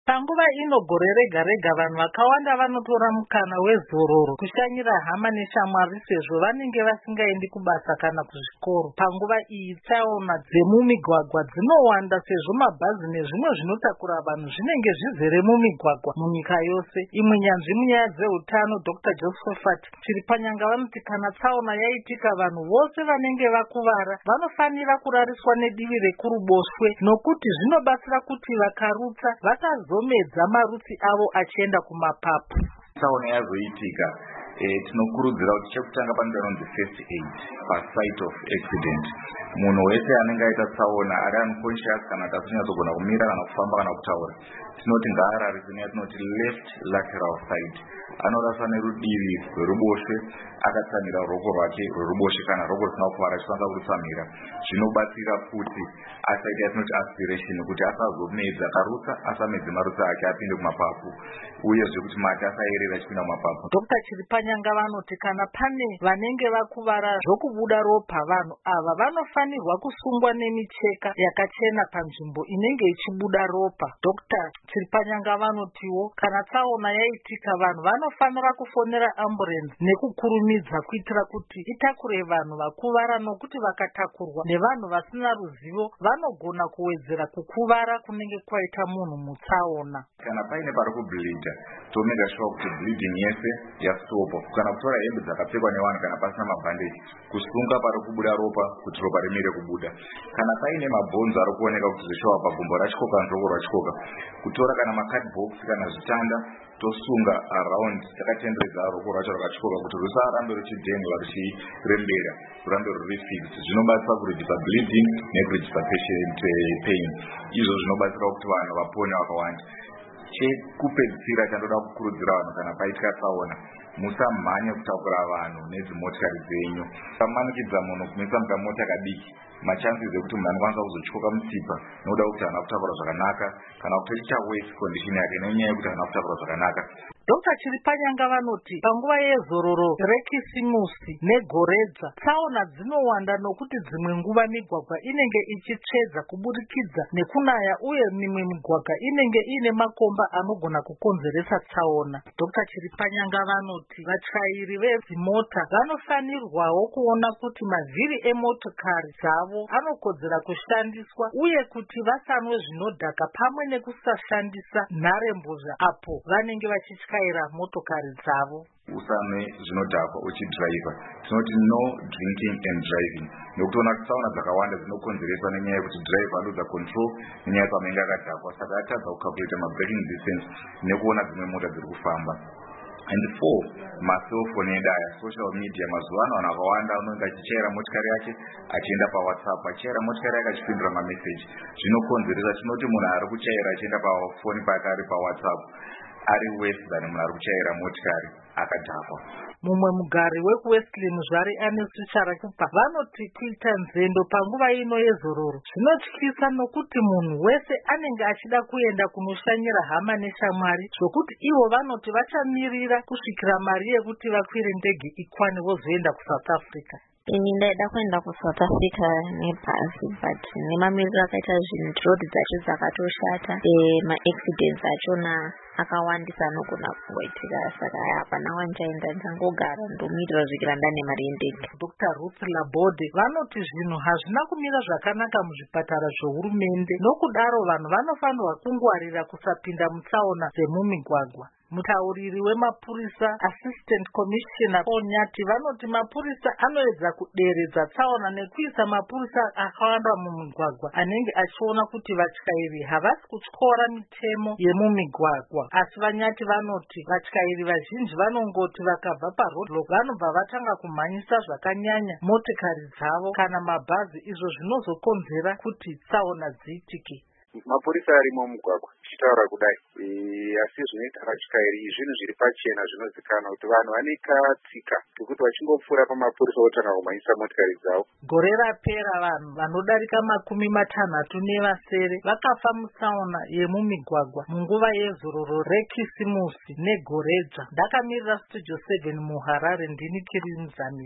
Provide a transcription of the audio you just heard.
Panguva ino gore rega rega vanhu vakawanda vanotora mukana wezororo kushanyira hama neshamwari sezvo vanenge vasingaendi kubasa kana kuzvikoro. Panguva iyi tsaona dzemumigwagwa dzinowanda sezvo mabhazi nezvimwe zvinotakura vanhu zvinenge zvizere mumigwagwa munyika yose. Imwe nyanzvi munyaya dzeutano Dr. Josephat Chiripanyanga vanoti kana tsaona yaitika vanhu vose vanenge vakuvara vanofanira kurariswa nedivi rekuruboshwe nokuti zvinobatsira kuti vakarutsa vasazomedza marutsi avo achienda kumapapu. Tsaona yazoitika tinokurudzira kuti chekutanga panonzi first aid pasite of accident. Munhu wese anenge aita tsaona ari unconscious kana kuti asinyadzogona kumira kana kufamba kana kutaura, tinoti ngaarariswe neyatinoti left lateral side. Anoraswa nerudivi rweruboshwe akatsamira ruoko rwake rweruboshwe kana ruoko rusina kuvara achifamba kutsamira. Zvinobatsira kuti asaita yatinoti aspiration kuti asazomedza karutsa, asamedze marutsa ake apinde kumapapu uyezve kuti mate asayerera achipinda kumapapu. Dr. Chiripanyanga vanoti kana pane vanenge vakuvara zvokubuda ropa, vanhu ava vanofanirwa kusungwa nemicheka yakachena panzvimbo inenge ichibuda ropa. Dr. Chiripanyanga vanotiwo kana tsaona yaitika vanhu vanofanira kufonera ambulensi nekukurumidza kuitira kuti itakure vanhu vakuvara, nokuti vakatakurwa nevanhu vasina ruzivo vanogona kuwedzera kukuvara kunenge kwaita munhu mutsaona. Kana paine pari kubhilidha tomega sure kuti bleeding yese yastopa, kana kutora hembe dzakapfekwa nevanhu kana pasina mabhandeji kusunga pari kubuda ropa kuti ropa rimire kubuda. Kana paine mabhonzo ari kuoneka kuti zvishova pagumbo rachikoka nzvoko rachikoka, kutora kana makadbox kana zvitanda tosunga around takatenderedza ruoko rwacho rakachikoka kuti rusarambe ruchidhengwa ruchirembera, rurambe ruri fixed. Zvinobatsira kuredusa bleeding nekuredusa patient pain. Izvo zvinobatsira kuti vanhu vapone vakawanda. Chekupedzisira chandoda kukurudzira vanhu kana paitika tsaona, musamhanye kutakura vanhu nedzimotikari dzenyu. Pamanikidza munhu kumisa mukamota kadiki, machances ekuti munhu anokwanisa kuzochikoka mutsipa nokuda kwekuti haana kutakura zvakanaka kana kuti icha waste condition yake nenyaya yekuti haana kutakura zvakanaka. Dr. Chiripanyanga vanoti panguva yezororo rekisimusi negoredza tsaona dzinowanda nokuti dzimwe nguva migwagwa inenge ichitsvedza kuburikidza nekunaya uye mimwe migwagwa inenge ine makomba anogona kukonzeresa tsaona. Dr. Chiripanyanga vanoti vatyairi vedzimota vanofanirwawo kuona kuti mavhiri emotokari dzavo anokodzera kushandiswa uye kuti vasanwe zvinodhaka pamwe nekusashandisa nharembozha apo vanenge vachityaira motokari dzavo. Usanwe zvinodhakwa uchidhiraivha. Tinoti no drinking and driving. Nekutoona kuti tsaona dzakawanda dzinokonzereswa nenyaya yekuti driver anodza control nenyaya yekuti anenge akadhakwa, saka atadza kucalculate braking distance nekuona dzimwe mota dziri kufamba. And 4, maselfoni edaya social media. Mazuva ano vanhu vakawanda anenge achichaira motikari yake achienda paWhatsApp, achichaira motikari yake achipindura mameseji. Zvinokonzeresa, tinoti munhu ari kuchaira achienda pafoni pake ari paWhatsApp ari worse than munhu ari kuchaira motikari akadhakwa. Mumwe mugari wekuWesley Muzvari Anesu Charakupa vanoti kuita nzendo panguva ino yezororo zvinotyisa nokuti munhu wese anenge achida kuenda kunoshanyira hama neshamwari, zvokuti ivo vanoti vachamirira kusvikira mari yekuti vakwire ndege ikwane vozoenda kuSouth Africa. Ndaida kuenda kuSouth Africa nebhasi, but nemamiriro akaita zvinhu, road dzacho dzakatoshata, maaccidents achona akawandisa anogona kungoitika, saka hapana wanchaenda, ndangogara ndomirira zvikira ndane mari yendege. Dr. Ruth Labode vanoti zvinhu hazvina kumira zvakanaka muzvipatara zvohurumende, nokudaro vanhu vanofanirwa kungwarira kusapinda mutsaona dzemumigwagwa. Mutauriri wemapurisa Assistant Commissioner Paul Nyati vanoti mapurisa anoedza kuderedza tsaona nekuisa mapurisa akawanda mumigwagwa anenge achiona kuti vatyairi havasi kutyora mitemo yemumigwagwa. Asi Vanyati vanoti vatyairi vazhinji vanongoti vakabva paroadblock vanobva vatanga kumhanyisa zvakanyanya motikari dzavo kana mabhazi, izvo zvinozokonzera kuti tsaona dziitike. Mapurisa arimo mumugwagwa tichitaura kudai, asi zvinoita vatyairi zvinhu zviri pachena zvinozikanwa kuti vanhu vanekatsika kuti vachingopfuura pamapurisa votanga kumhanyisa motikari dzavo. Gore rapera vanhu vanodarika 60 vakafa mutsaona yemumigwagwa munguva yezororo rekisimusi negoredza. Ndakamirira Studio 7 muHarare, ndini Kiri Muzamira.